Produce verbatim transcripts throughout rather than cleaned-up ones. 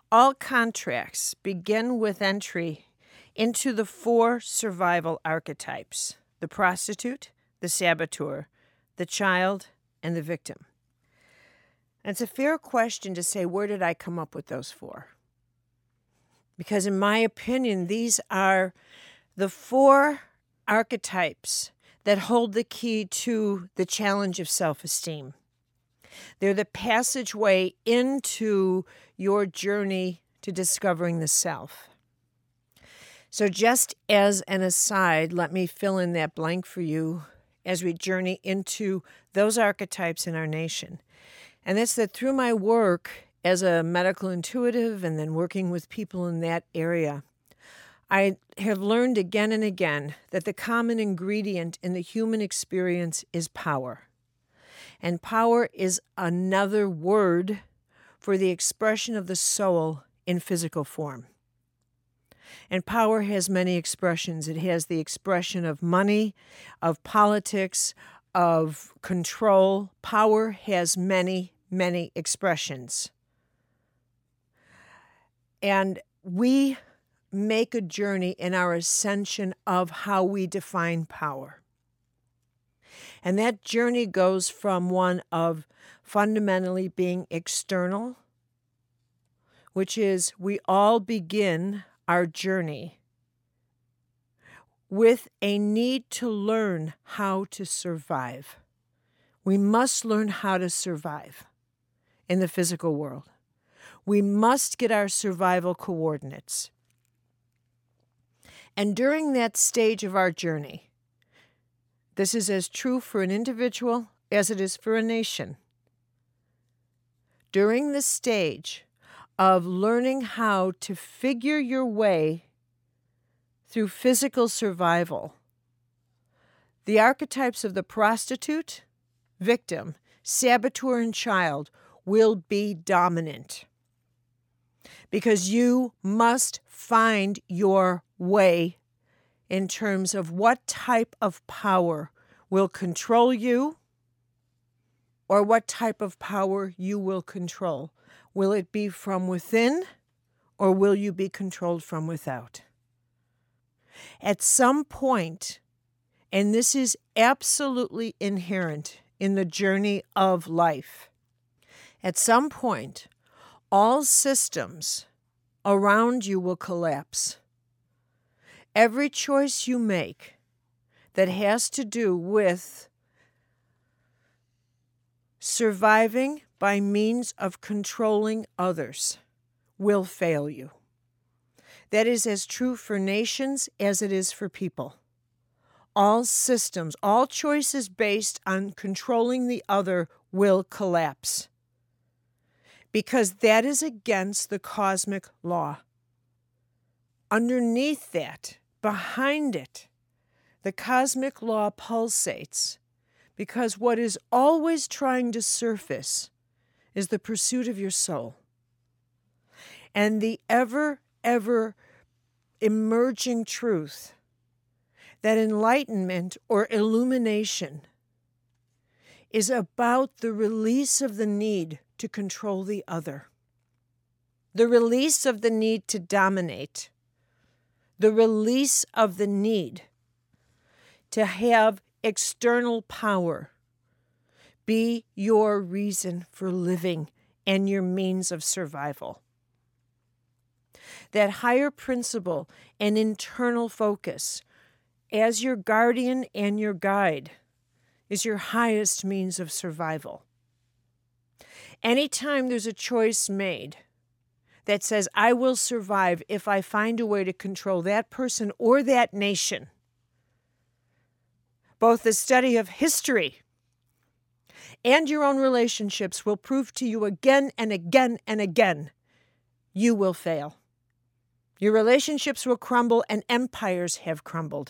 All contracts begin with entry into the four survival archetypes: the prostitute, the saboteur, the child, and the victim. And it's a fair question to say, where did I come up with those four? Because in my opinion, these are the four archetypes that hold the key to the challenge of self-esteem. They're the passageway into your journey to discovering the self. So just as an aside, let me fill in that blank for you as we journey into those archetypes in our nation. And that's that through my work as a medical intuitive and then working with people in that area, I have learned again and again that the common ingredient in the human experience is power. And power is another word for the expression of the soul in physical form. And power has many expressions. It has the expression of money, of politics, of control. Power has many, many expressions. And we make a journey in our ascension of how we define power. And that journey goes from one of fundamentally being external, which is we all begin our journey with a need to learn how to survive. We must learn how to survive in the physical world. We must get our survival coordinates. And during that stage of our journey, this is as true for an individual as it is for a nation. During the stage of learning how to figure your way through physical survival, the archetypes of the prostitute, victim, saboteur, and child will be dominant. Because you must find your way in terms of what type of power will control you or what type of power you will control. Will it be from within or will you be controlled from without? At some point, and this is absolutely inherent in the journey of life, at some point, all systems around you will collapse. Every choice you make that has to do with surviving by means of controlling others will fail you. That is as true for nations as it is for people. All systems, all choices based on controlling the other will collapse. Because that is against the cosmic law. Underneath that, behind it, the cosmic law pulsates, because what is always trying to surface is the pursuit of your soul. And the ever, ever emerging truth that enlightenment or illumination is about the release of the need to control the other, the release of the need to dominate, the release of the need to have external power be your reason for living and your means of survival. That higher principle and internal focus as your guardian and your guide is your highest means of survival. Anytime there's a choice made that says, I will survive if I find a way to control that person or that nation, both the study of history and your own relationships will prove to you again and again and again, you will fail. Your relationships will crumble and empires have crumbled.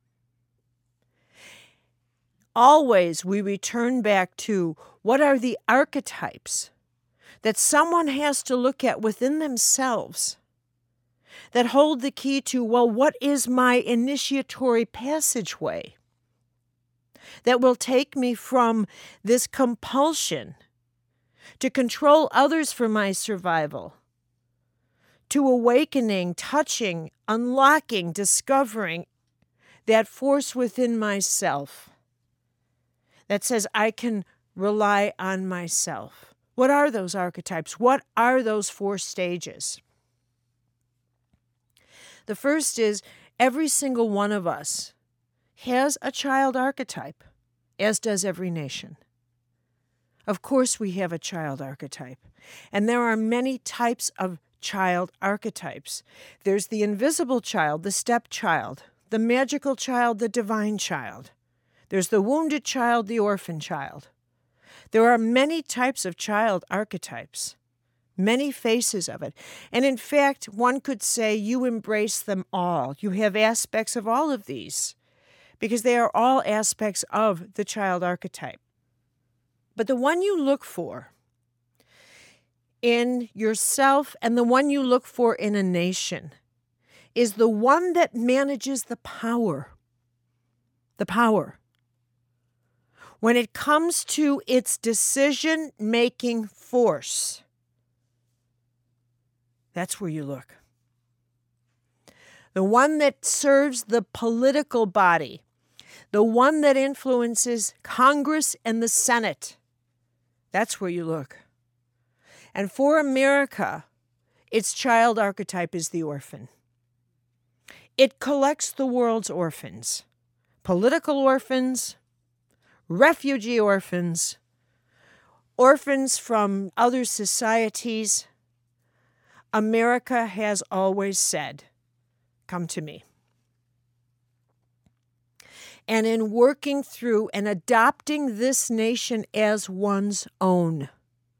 Always we return back to what are the archetypes that someone has to look at within themselves that hold the key to, well, what is my initiatory passageway that will take me from this compulsion to control others for my survival to awakening, touching, unlocking, discovering that force within myself that says I can rely on myself. What are those archetypes? What are those four stages? The first is every single one of us has a child archetype, as does every nation. Of course we have a child archetype, and there are many types of child archetypes. There's the invisible child, the stepchild, the magical child, the divine child. There's the wounded child, the orphan child. There are many types of child archetypes, many faces of it. And in fact, one could say you embrace them all. You have aspects of all of these because they are all aspects of the child archetype. But the one you look for in yourself and the one you look for in a nation is the one that manages the power. The power. When it comes to its decision-making force, that's where you look. The one that serves the political body, the one that influences Congress and the Senate, that's where you look. And for America, its child archetype is the orphan. It collects the world's orphans, political orphans, refugee orphans, orphans from other societies. America has always said, come to me. And in working through and adopting this nation as one's own,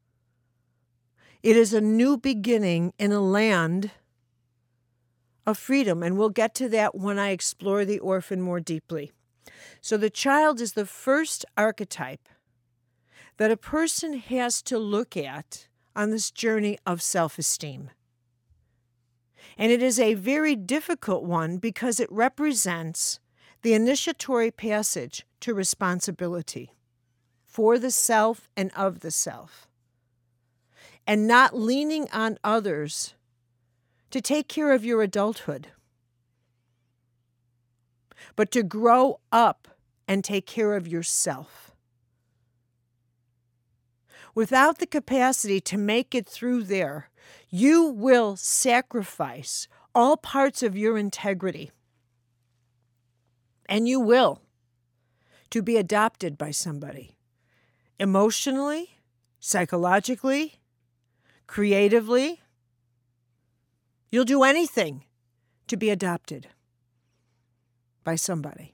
it is a new beginning in a land of freedom. And we'll get to that when I explore the orphan more deeply. So the child is the first archetype that a person has to look at on this journey of self-esteem. And it is a very difficult one because it represents the initiatory passage to responsibility for the self and of the self, and not leaning on others to take care of your adulthood, but to grow up and take care of yourself. Without the capacity to make it through there, you will sacrifice all parts of your integrity. And you will, to be adopted by somebody. Emotionally, psychologically, creatively. You'll do anything to be adopted by somebody.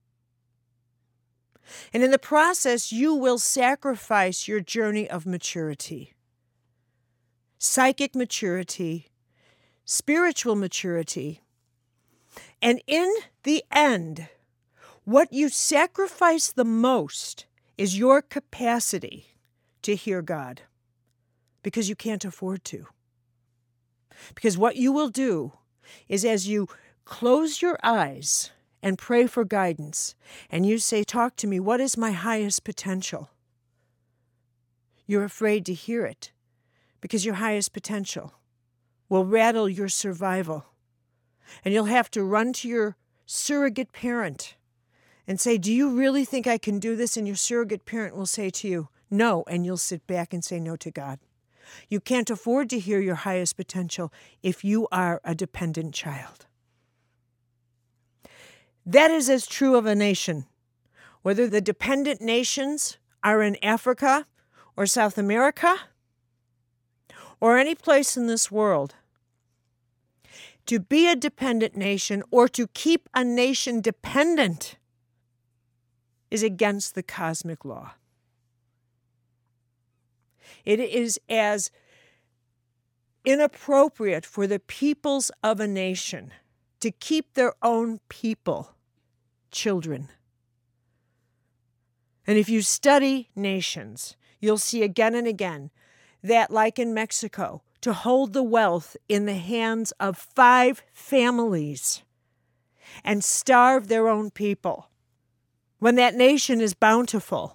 And in the process, you will sacrifice your journey of maturity. Psychic maturity, spiritual maturity. And in the end, what you sacrifice the most is your capacity to hear God, because you can't afford to. Because what you will do is, as you close your eyes and pray for guidance, and you say, talk to me, what is my highest potential? You're afraid to hear it because your highest potential will rattle your survival. And you'll have to run to your surrogate parent and say, do you really think I can do this? And your surrogate parent will say to you, no, and you'll sit back and say no to God. You can't afford to hear your highest potential if you are a dependent child. That is as true of a nation. Whether the dependent nations are in Africa or South America or any place in this world, to be a dependent nation or to keep a nation dependent is against the cosmic law. It is as inappropriate for the peoples of a nation to keep their own people children. And if you study nations, you'll see again and again that, like in Mexico, to hold the wealth in the hands of five families and starve their own people, when that nation is bountiful,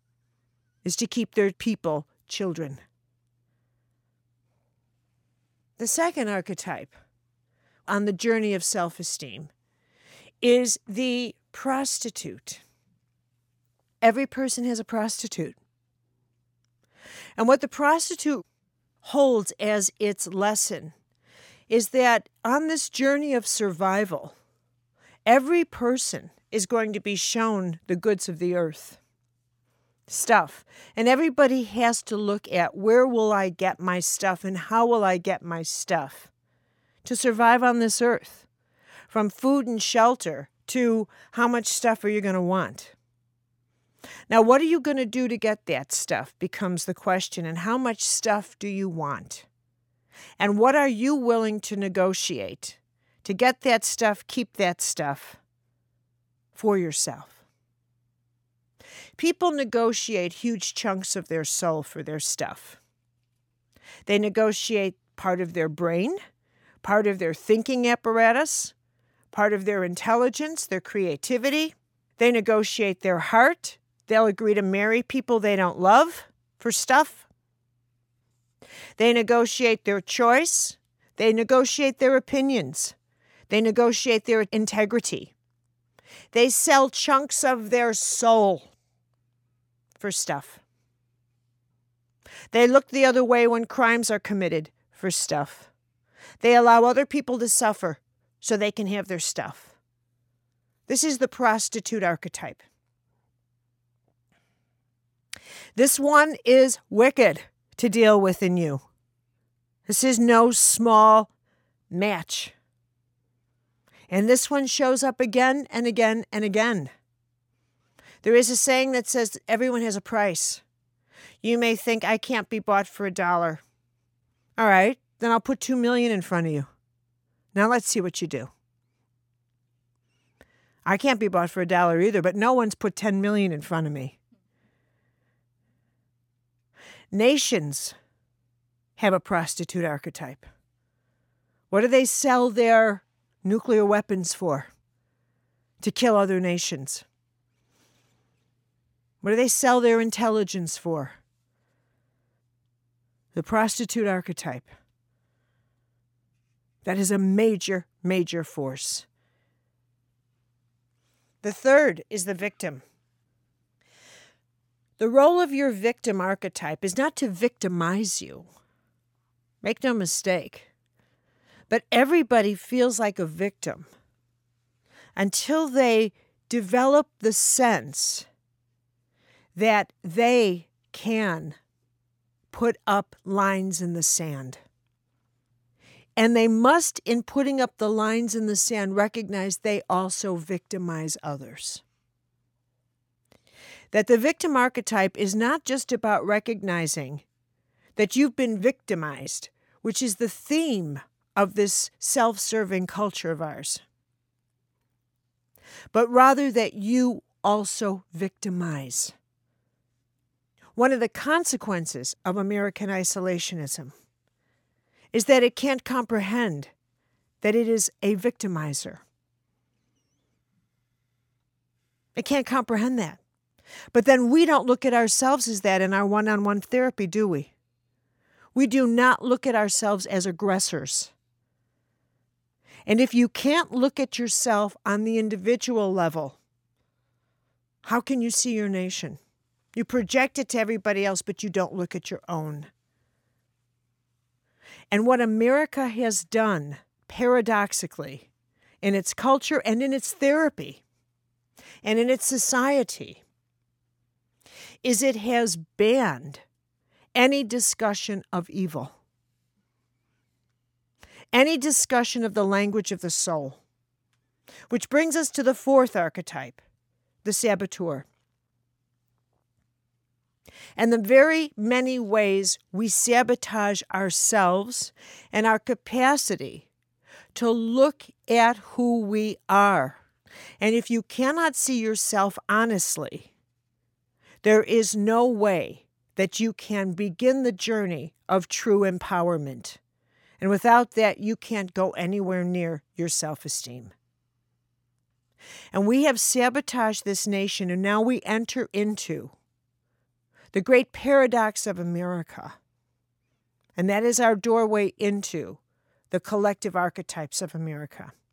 is to keep their people children. The second archetype on the journey of self-esteem is the prostitute. Every person has a prostitute. And what the prostitute holds as its lesson is that on this journey of survival, every person is going to be shown the goods of the earth, stuff. And everybody has to look at, where will I get my stuff and how will I get my stuff to survive on this earth? From food and shelter to how much stuff are you going to want? Now, what are you going to do to get that stuff becomes the question. And how much stuff do you want? And what are you willing to negotiate to get that stuff, keep that stuff for yourself? People negotiate huge chunks of their soul for their stuff. They negotiate part of their brain, part of their thinking apparatus, part of their intelligence, their creativity. They negotiate their heart. They'll agree to marry people they don't love for stuff. They negotiate their choice. They negotiate their opinions. They negotiate their integrity. They sell chunks of their soul for stuff. They look the other way when crimes are committed for stuff. They allow other people to suffer so they can have their stuff. This is the prostitute archetype. This one is wicked to deal with in you. This is no small match. And this one shows up again and again and again. There is a saying that says everyone has a price. You may think, I can't be bought for a dollar. All right, then I'll put two million in front of you. Now let's see what you do. I can't be bought for a dollar either, but no one's put ten million in front of me. Nations have a prostitute archetype. What do they sell their nuclear weapons for? To kill other nations. What do they sell their intelligence for? The prostitute archetype. That is a major, major force. The third is the victim. The role of your victim archetype is not to victimize you. Make no mistake. But everybody feels like a victim until they develop the sense that they can put up lines in the sand. And they must, in putting up the lines in the sand, recognize they also victimize others. That the victim archetype is not just about recognizing that you've been victimized, which is the theme of this self-serving culture of ours, but rather that you also victimize. One of the consequences of American isolationism is that it can't comprehend that it is a victimizer. It can't comprehend that. But then we don't look at ourselves as that in our one-on-one therapy, do we? We do not look at ourselves as aggressors. And if you can't look at yourself on the individual level, how can you see your nation? You project it to everybody else, but you don't look at your own. And what America has done, paradoxically, in its culture and in its therapy and in its society, is it has banned any discussion of evil, any discussion of the language of the soul, which brings us to the fourth archetype, the saboteur. And the very many ways we sabotage ourselves and our capacity to look at who we are. And if you cannot see yourself honestly, there is no way that you can begin the journey of true empowerment. And without that, you can't go anywhere near your self-esteem. And we have sabotaged this nation, and now we enter into the great paradox of America. And that is our doorway into the collective archetypes of America.